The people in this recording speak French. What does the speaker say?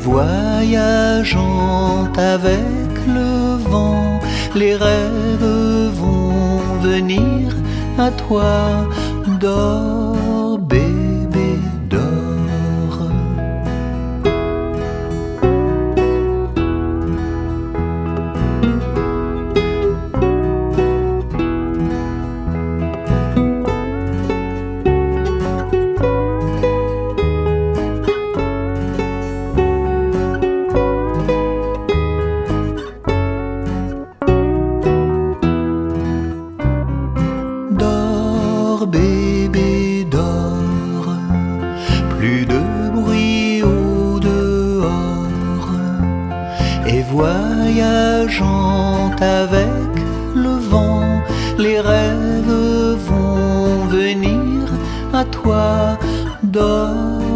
voyageant avec le vent, les rêves vont venir à toi. Dors, bébé, dors. Dors, bébé, dors. Plus de bruit au dehors. Et voyageant avec le vent, les rêves vont venir à toi. Dors.